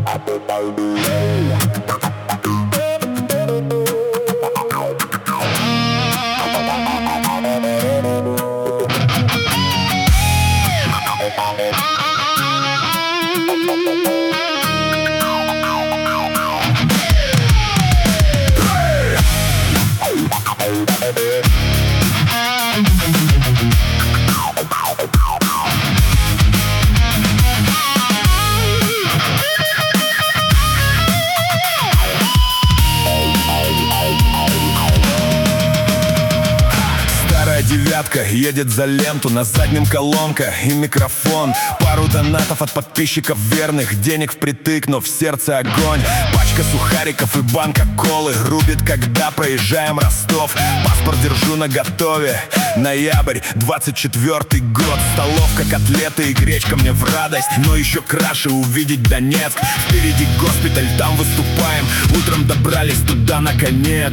Девятка едет за ленту, на заднем колонка и микрофон. Пару донатов от подписчиков верных, денег впритык, но в сердце огонь. Пачка сухариков и банка колы рубит, когда проезжаем Ростов. Паспорт держу наготове, ноябрь, 24-й год. Столовка, котлеты и гречка мне в радость, но еще краше увидеть Донецк. Впереди госпиталь, там выступаем, утром добрались туда наконец.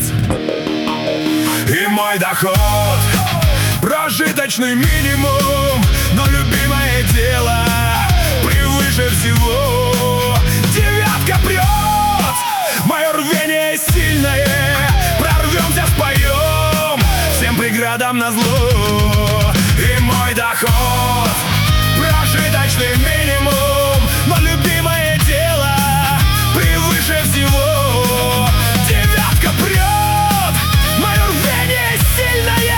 И мой доход прожиточный минимум, но любимое дело превыше всего. Девятка прет, мое рвение сильное, прорвемся, споем всем преградам назло. И мой доход прожиточный минимум, но любимое дело превыше всего. Девятка прет, мое рвение сильное,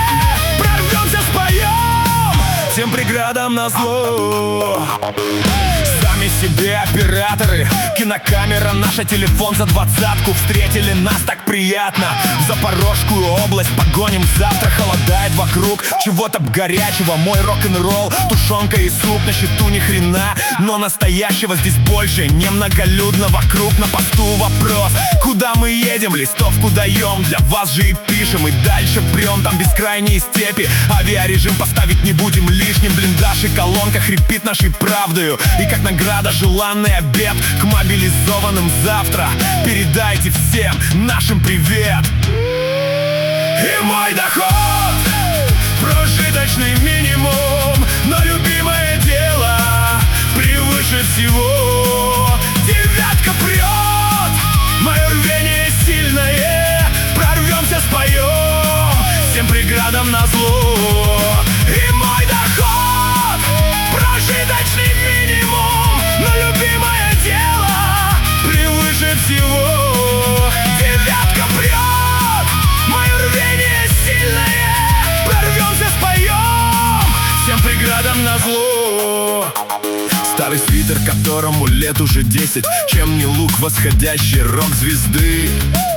всем преградам назло. Сами себе операторы, кинокамера наша, телефон за 20-ку. Встретили нас так приятно, в Запорожскую область погоним завтра. Холодает вокруг, чего-то горячего, мой рок-н-ролл, тушенка и суп, на счету ни хрена, но настоящего здесь больше. Немноголюдно вокруг, на посту вопрос: куда мы едем, листовку даем, для вас же и пишем, и дальше прем. Там бескрайние степи, авиарежим поставить не будем лишним. Блиндаж и колонка хрипит нашей правдою, и как награда желанный обед к мобилизованным завтра. Передайте всем нашим привет. И мой доход прожиточный минимум, но любимое дело превыше всего. Девятка прет, мое рвение сильное, прорвемся, споем всем преградам назло. И мой доход прожиточный минимум, но любимое дело превыше всего. Девятка прет, мое рвение сильное, прорвемся, споем всем преградам назло. Старый свитер, которому лет уже 10, чем не лук восходящей рок-звезды.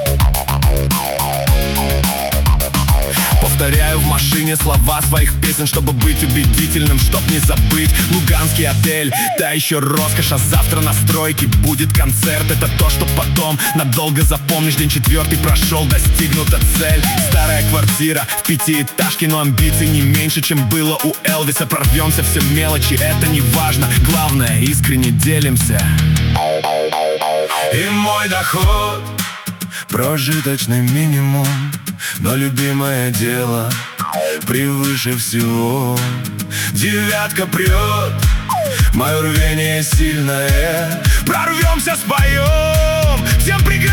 Повторяю в машине слова своих песен, чтобы быть убедительным, чтоб не забыть. Луганский отель, та еще роскошь, а завтра на стройке будет концерт. Это то, что потом надолго запомнишь. День 4 прошел, достигнута цель. Старая квартира в пятиэтажке, но амбиций не меньше, чем было у Элвиса. Прорвемся, все мелочи, это не важно, главное, искренне делимся. И мой доход прожиточный минимум, но любимое дело превыше всего. Девятка прет, мое рвение сильное, прорвемся, споем всем преградам